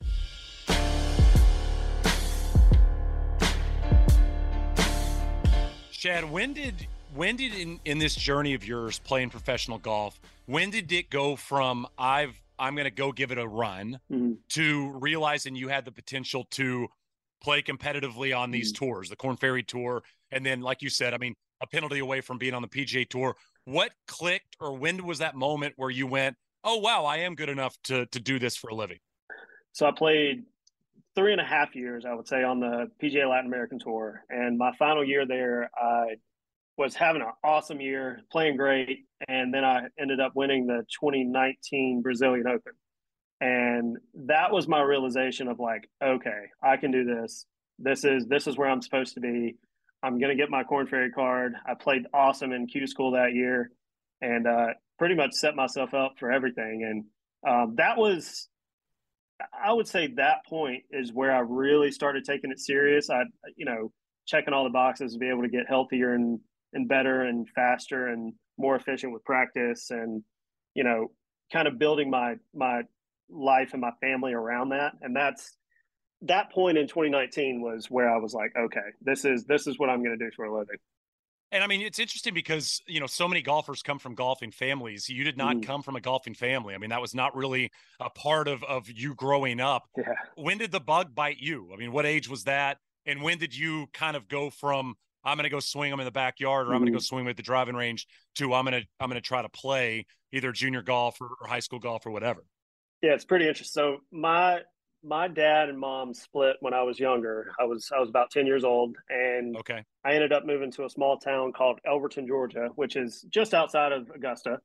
Chad, when did in this journey of yours playing professional golf, when did it go from I'm going to go give it a run to realizing you had the potential to play competitively on these tours, the Korn Ferry Tour, and then, like you said, I mean, a penalty away from being on the PGA Tour? What clicked, or when was that moment where you went, oh, wow, I am good enough to do this for a living? So I played 3.5 years, I would say, on the PGA Latin American Tour. And my final year there, I was having an awesome year, playing great. And then I ended up winning the 2019 Brazilian Open. And that was my realization of like, okay, I can do this. This is where I'm supposed to be. I'm going to get my Korn Ferry card. I played awesome in Q School that year and pretty much set myself up for everything. And that was, I would say that point is where I really started taking it serious. Checking all the boxes to be able to get healthier and better and faster and more efficient with practice, and, kind of building my life and my family around that. And that point in 2019 was where I was like, okay, this is what I'm going to do for a living. And I mean, it's interesting because, so many golfers come from golfing families. You did not come from a golfing family. I mean, that was not really a part of you growing up. Yeah. When did the bug bite you? I mean, what age was that? And when did you kind of go from, I'm going to go swing them in the backyard, or I'm going to go swing at the driving range, to I'm going to try to play either junior golf or high school golf or whatever? Yeah, it's pretty interesting. So my dad and mom split when I was younger. I was about 10 years old, and okay. I ended up moving to a small town called Elberton, Georgia, which is just outside of Augusta.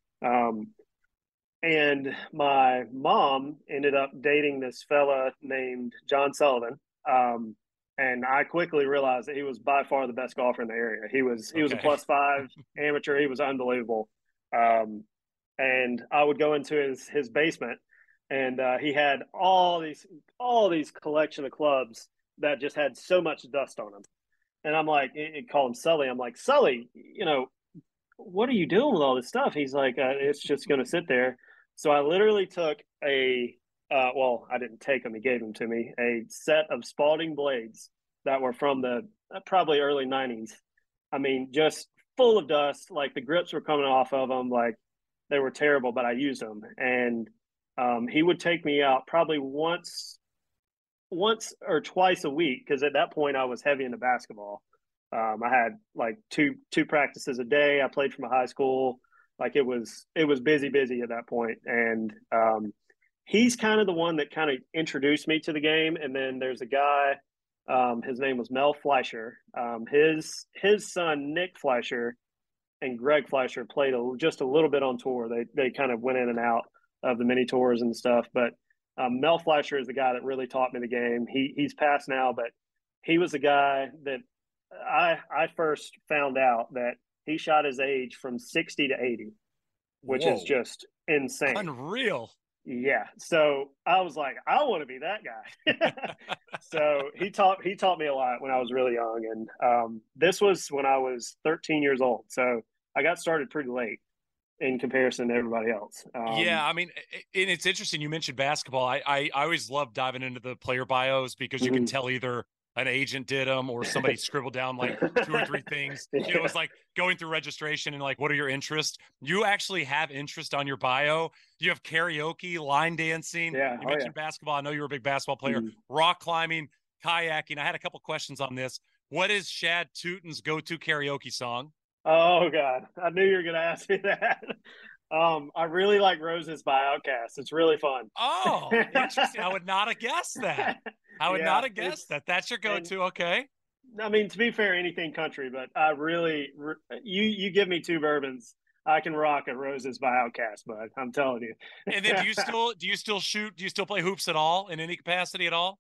And my mom ended up dating this fella named John Sullivan. And I quickly realized that he was by far the best golfer in the area. He was a +5 amateur. He was unbelievable. And I would go into his basement, and he had all these collection of clubs that just had so much dust on them. And I'm like, call him Sully. I'm like, Sully, what are you doing with all this stuff? He's like, it's just going to sit there. So I literally took I didn't take them. He gave them to me, a set of Spalding blades that were from the probably early 90s. I mean, just full of dust. Like, the grips were coming off of them. Like, they were terrible, but I used them. And he would take me out probably once or twice a week, because at that point I was heavy into basketball. I had like two practices a day. I played from a high school. Like, it was busy at that point. And he's kind of the one that kind of introduced me to the game. And then there's a guy His name was Mel Fleischer. His son Nick Fleischer and Greg Fleischer played just a little bit on tour. They kind of went in and out of the mini tours and stuff. But Mel Fleischer is the guy that really taught me the game. He's passed now, but he was the guy that I first found out that he shot his age from 60 to 80, which Whoa. is just insane. Unreal. Yeah. So I was like, I want to be that guy. So he taught me a lot when I was really young. And this was when I was 13 years old. So I got started pretty late in comparison to everybody else. Yeah, I mean, and it's interesting. You mentioned basketball. I always love diving into the player bios because you can tell either an agent did them or somebody scribbled down like 2 or 3 things. You know, it's like going through registration and like, what are your interests? You actually have interest on your bio. You have karaoke, line dancing. Yeah. You mentioned basketball. I know you're a big basketball player. Rock climbing, kayaking. I had a couple questions on this. What is Shad Tootin's go-to karaoke song? Oh God, I knew you were going to ask me that. I really like Roses by Outkast. It's really fun. Oh, interesting. I would not have guessed that. I would not have guessed that. That's your go-to. Okay. I mean, to be fair, anything country, but I really, you give me 2 bourbons, I can rock a Roses by Outkast, bud. I'm telling you. And then do you still shoot? Do you still play hoops at all in any capacity at all?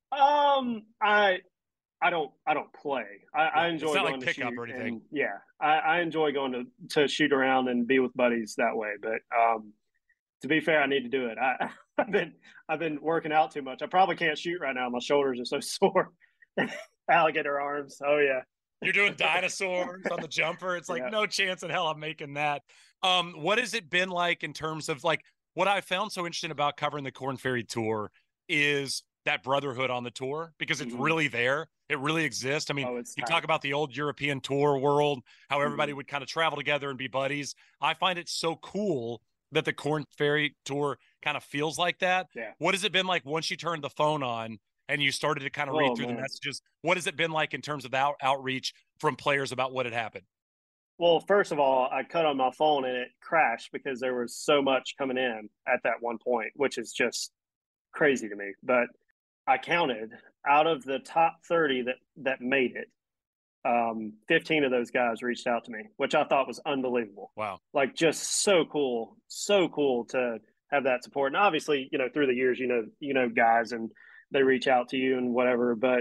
I don't play. I enjoy it's not going like to pickup shoot or anything. And, I enjoy going to shoot around and be with buddies that way. But to be fair, I need to do it. I've been working out too much. I probably can't shoot right now. My shoulders are so sore. Alligator arms. Oh yeah. You're doing dinosaurs on the jumper. It's like no chance in hell I'm making that. What has it been like in terms of like what I found so interesting about covering the Korn Ferry Tour is that brotherhood on the tour because it's really there. It really exists. I mean, you talk about the old European tour world, how everybody would kind of travel together and be buddies. I find it so cool that the Korn Ferry Tour kind of feels like that. Yeah. What has it been like once you turned the phone on and you started to kind of read through the messages? What has it been like in terms of the outreach from players about what had happened? Well, first of all, I cut on my phone and it crashed because there was so much coming in at that one point, which is just crazy to me. But I counted out of the top 30 that made it, 15 of those guys reached out to me, which I thought was unbelievable. Wow. Like just so cool to have that support. And obviously, through the years, you know, guys and they reach out to you and whatever. But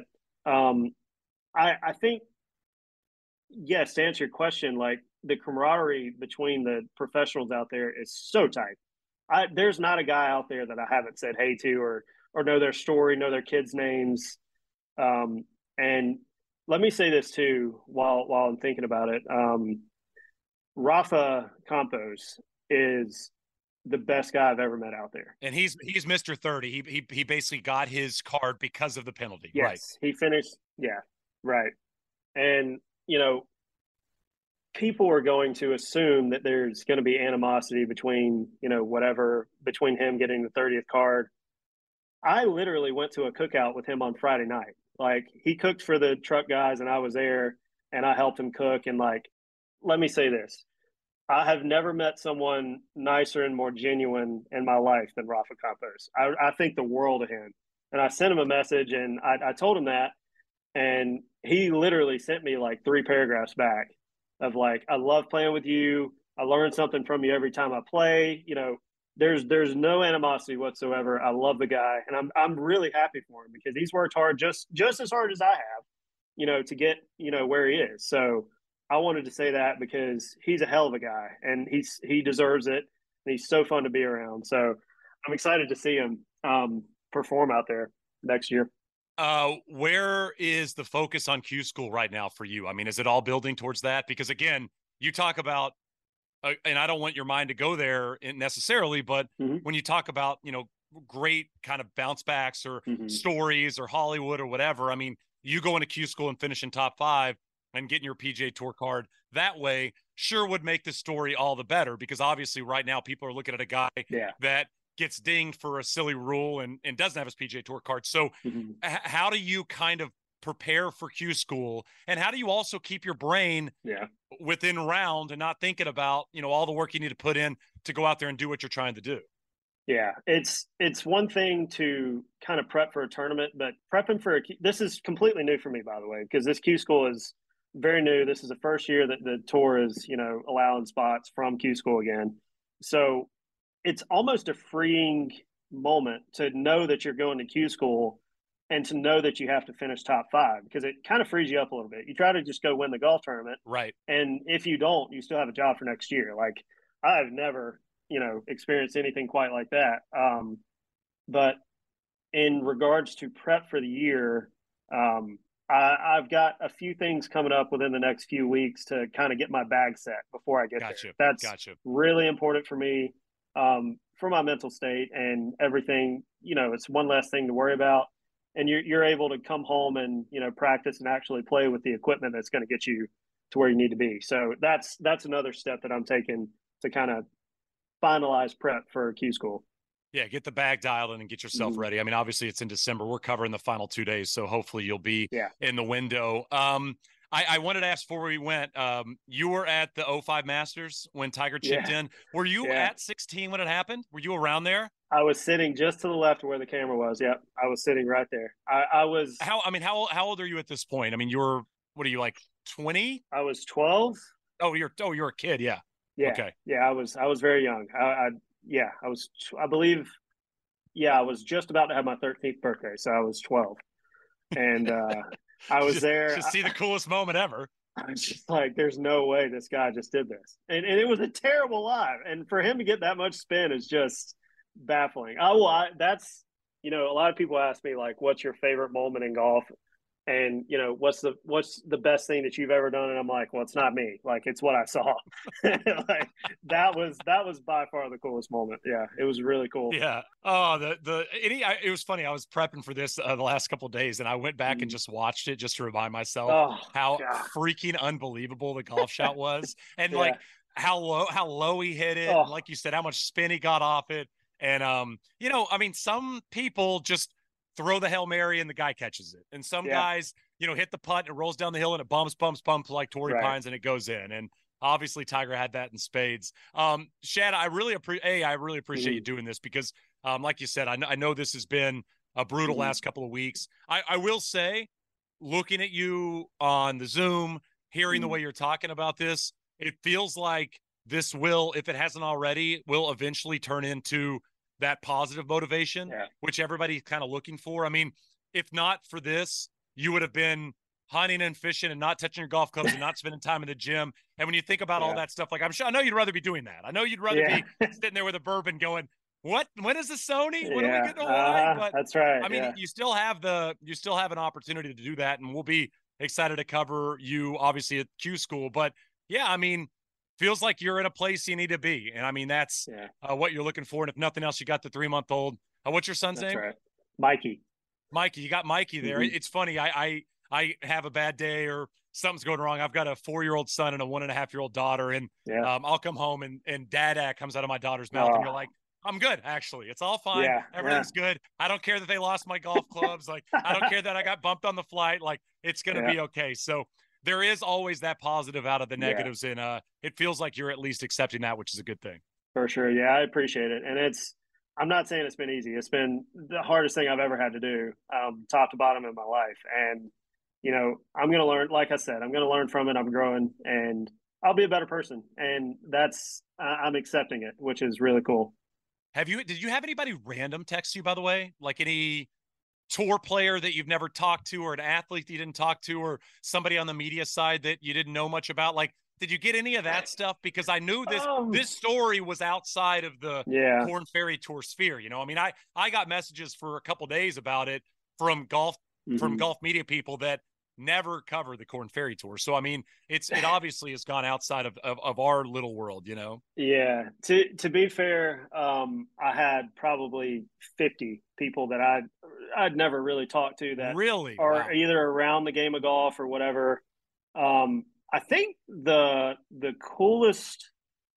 I think, yes, to answer your question, like the camaraderie between the professionals out there is so tight. There's not a guy out there that I haven't said hey to or know their story, know their kids' names. And let me say this too, while I'm thinking about it. Rafa Campos is the best guy I've ever met out there. And he's Mr. 30. He basically got his card because of the penalty. Yes, right. He finished. Yeah, right. And, people are going to assume that there's going to be animosity between, between him getting the 30th card. I literally went to a cookout with him on Friday night. Like he cooked for the truck guys and I was there and I helped him cook. And like, let me say this. I have never met someone nicer and more genuine in my life than Rafa Campos. I think the world of him. And I sent him a message and I told him that. And he literally sent me like 3 paragraphs back of like, I love playing with you. I learn something from you every time I play. There's no animosity whatsoever. I love the guy, and I'm really happy for him because he's worked hard just as hard as I have, to get where he is. So I wanted to say that because he's a hell of a guy, and he deserves it, and he's so fun to be around. So I'm excited to see him perform out there next year. Where is the focus on Q School right now for you? I mean, is it all building towards that? Because again, you talk about, and I don't want your mind to go there necessarily, but when you talk about, great kind of bounce backs or stories or Hollywood or whatever, I mean, you go into Q School and finish in top 5 and getting your PGA Tour card that way sure would make the story all the better because obviously right now people are looking at a guy that gets dinged for a silly rule and doesn't have his PGA Tour card. So how do you kind of prepare for Q School and how do you also keep your brain within round and not thinking about, all the work you need to put in to go out there and do what you're trying to do? Yeah, it's one thing to kind of prep for a tournament, but prepping for this is completely new for me, by the way, because this Q school is very new. This is the first year that the tour is, allowing spots from Q school again. So it's almost a freeing moment to know that you're going to Q school and to know that you have to finish top five, because it kind of frees you up a little bit. You try to just go win the golf tournament. Right. And if you don't, you still have a job for next year. Like, I've never, experienced anything quite like that. But in regards to prep for the year, I've got a few things coming up within the next few weeks to kind of get my bag set before I get there. That's really important for me, for my mental state and everything. It's one less thing to worry about, and you're able to come home and practice and actually play with the equipment that's going to get you to where you need to be. So that's another step that I'm taking to kind of finalize prep for Q school. Yeah, get the bag dialed in and get yourself ready. I mean, obviously it's in December. We're covering the final 2 days, so hopefully you'll be in the window. I wanted to ask before we went, you were at the 05 Masters when Tiger chipped in. Were you at 16 when it happened? Were you around there? I was sitting just to the left of where the camera was. Yep, I was sitting right there. I was. How old are you at this point? I mean, what are you, like 20? I was 12. Oh, you're a kid. Yeah. Yeah. Okay. Yeah, I was very young. I believe, I was just about to have my 13th birthday, so I was 12, and I was there. Just see the coolest moment ever. I was just like, "There's no way this guy just did this," and it was a terrible live, and for him to get that much spin is just baffling. That's a lot of people ask me, like, "What's your favorite moment in golf?" And what's the best thing that you've ever done? And I'm like, well, it's not me. Like, it's what I saw. Like, that was by far the coolest moment. Yeah, it was really cool. Yeah. Oh, it was funny. I was prepping for this the last couple of days, and I went back and just watched it just to remind myself how freaking unbelievable the golf shot was, and like how low he hit it, and like you said, how much spin he got off it, and I mean, some people just throw the Hail Mary and the guy catches it. And some guys, hit the putt and it rolls down the hill and it bumps like Torrey Pines and it goes in. And obviously Tiger had that in spades. Shad, I really appreciate you doing this because, like you said, I know this has been a brutal last couple of weeks. I will say, looking at you on the Zoom, hearing the way you're talking about this, it feels like this will, if it hasn't already, will eventually turn into that positive motivation, which everybody's kind of looking for. I mean, if not for this, you would have been hunting and fishing and not touching your golf clubs and not spending time in the gym. And when you think about all that stuff, like, I know you'd rather be doing that. I know you'd rather be sitting there with a bourbon going, when is the Sony? When are we getting Hawaii? But that's right. I mean, you still have an opportunity to do that. And we'll be excited to cover you obviously at Q school, but I mean, feels like you're in a place you need to be. And I mean, that's what you're looking for. And if nothing else, you got the 3-month-old. What's your son's name? Right. Mikey, you got Mikey there. It's funny. I have a bad day or something's going wrong. I've got a 4-year-old son and a 1.5-year-old daughter. And I'll come home and dada comes out of my daughter's mouth. And you're like, I'm good. Actually, it's all fine. Everything's good. I don't care that they lost my golf clubs. Like, I don't care that I got bumped on the flight. Like, it's going to be okay. So there is always that positive out of the negatives, and it feels like you're at least accepting that, which is a good thing. For sure. Yeah, I appreciate it. And I'm not saying it's been easy. It's been the hardest thing I've ever had to do, top to bottom in my life. And, I'm going to learn, like I said, I'm going to learn from it. I'm growing and I'll be a better person. And I'm accepting it, which is really cool. Did you have anybody random text you, by the way? Like any tour player that you've never talked to, or an athlete that you didn't talk to, or somebody on the media side that you didn't know much about? Like, did you get any of that stuff? Because I knew this story was outside of the Korn Ferry Tour sphere. I mean, I got messages for a couple days about it from golf media people that never cover the Korn Ferry Tour. So I mean, it obviously has gone outside of our little world. Yeah. To be fair, I had probably 50 people that I'd never really talked to that really are either around the game of golf or whatever. I think the coolest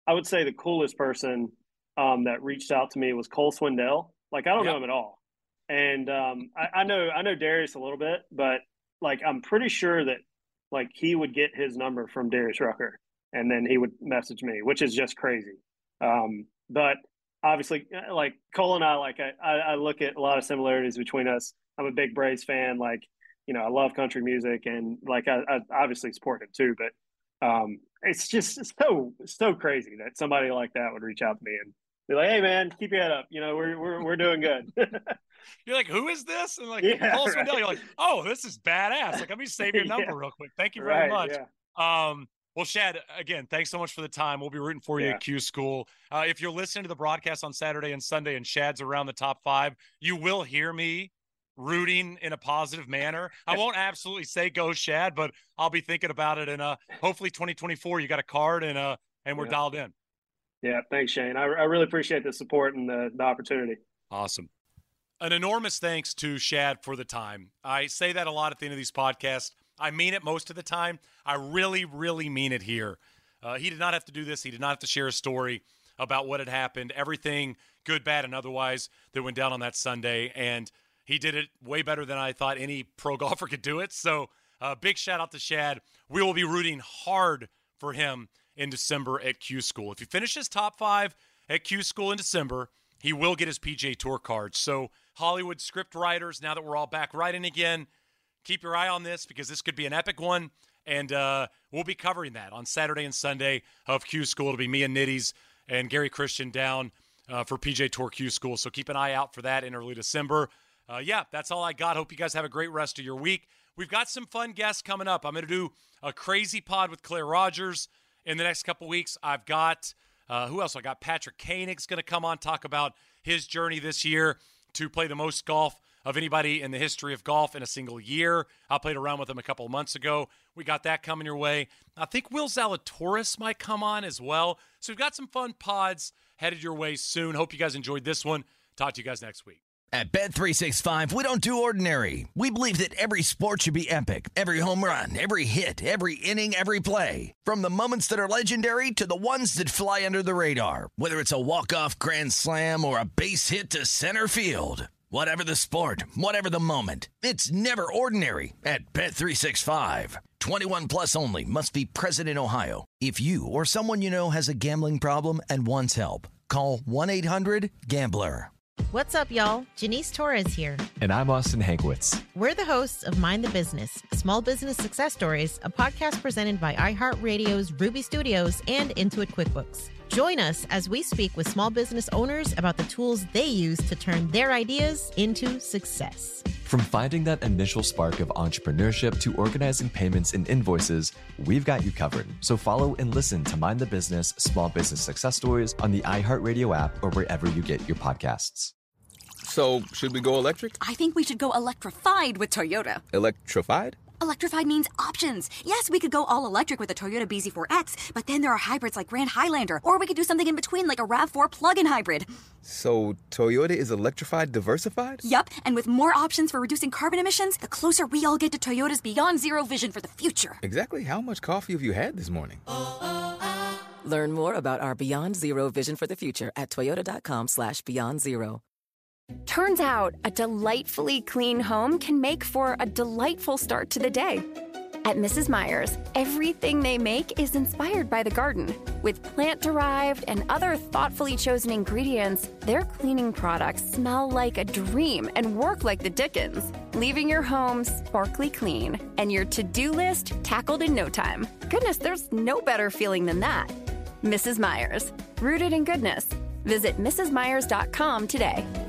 person that reached out to me was Cole Swindell. Like, I don't know him at all. And I know Darius a little bit, but like, I'm pretty sure that like he would get his number from Darius Rucker and then he would message me, which is just crazy. But obviously, like Cole and I, like I look at a lot of similarities between us. I'm a big Braves fan. Like, I love country music, and like I obviously support him too. But it's just so crazy that somebody like that would reach out to me and be like, "Hey, man, keep your head up. We're doing good." You're like, who is this? And like, Yeah, Paul right. Swindell, you're like, oh, this is badass. Like, let me save your number real quick. Thank you very much. Yeah. Well, Shad, again, thanks so much for the time. We'll be rooting for you at Q School. If you're listening to the broadcast on Saturday and Sunday and Shad's around the top 5, you will hear me rooting in a positive manner. I won't absolutely say go Shad, but I'll be thinking about it. And hopefully 2024, you got a card and we're dialed in. Yeah, thanks, Shane. I really appreciate the support and the opportunity. Awesome. An enormous thanks to Shad for the time. I say that a lot at the end of these podcasts. I mean it most of the time. I really, really mean it here. He did not have to do this. He did not have to share a story about what had happened, everything good, bad, and otherwise that went down on that Sunday. And he did it way better than I thought any pro golfer could do it. So big shout out to Shad. We will be rooting hard for him in December at Q School. If he finishes top 5 at Q School in December, he will get his PGA Tour card. So Hollywood script writers, now that we're all back writing again, keep your eye on this because this could be an epic one. And we'll be covering that on Saturday and Sunday of Q School. It'll be me and Nitties and Gary Christian down for PGA Tour Q School. So keep an eye out for that in early December. That's all I got. Hope you guys have a great rest of your week. We've got some fun guests coming up. I'm going to do a crazy pod with Claire Rogers in the next couple weeks. I've got, who else? I got Patrick Koenig's going to come on, talk about his journey this year to play the most golf of anybody in the history of golf in a single year. I played around with him a couple of months ago. We got that coming your way. I think Will Zalatoris might come on as well. So we've got some fun pods headed your way soon. Hope you guys enjoyed this one. Talk to you guys next week. At Bet365, we don't do ordinary. We believe that every sport should be epic. Every home run, every hit, every inning, every play. From the moments that are legendary to the ones that fly under the radar. Whether it's a walk-off grand slam or a base hit to center field. Whatever the sport, whatever the moment. It's never ordinary at Bet365. 21 plus only. Must be present in Ohio. If you or someone you know has a gambling problem and wants help, call 1-800-GAMBLER. What's up, y'all? Janice Torres here. And I'm Austin Hankwitz. We're the hosts of Mind the Business, Small Business Success Stories, a podcast presented by iHeartRadio's Ruby Studios and Intuit QuickBooks. Join us as we speak with small business owners about the tools they use to turn their ideas into success. From finding that initial spark of entrepreneurship to organizing payments and invoices, we've got you covered. So follow and listen to Mind the Business, Small Business Success Stories on the iHeartRadio app or wherever you get your podcasts. So, should we go electric? I think we should go electrified with Toyota. Electrified? Electrified means options. Yes, we could go all electric with a Toyota BZ4X, but then there are hybrids like Grand Highlander, or we could do something in between like a RAV4 plug-in hybrid. So, Toyota is electrified diversified? Yup, and with more options for reducing carbon emissions, the closer we all get to Toyota's Beyond Zero vision for the future. Exactly how much coffee have you had this morning? Learn more about our Beyond Zero vision for the future at toyota.com/Beyond Zero. Turns out, a delightfully clean home can make for a delightful start to the day. At Mrs. Meyer's, everything they make is inspired by the garden. With plant-derived and other thoughtfully chosen ingredients, their cleaning products smell like a dream and work like the Dickens, leaving your home sparkly clean and your to-do list tackled in no time. Goodness, there's no better feeling than that. Mrs. Meyer's, rooted in goodness. Visit mrsmeyers.com today.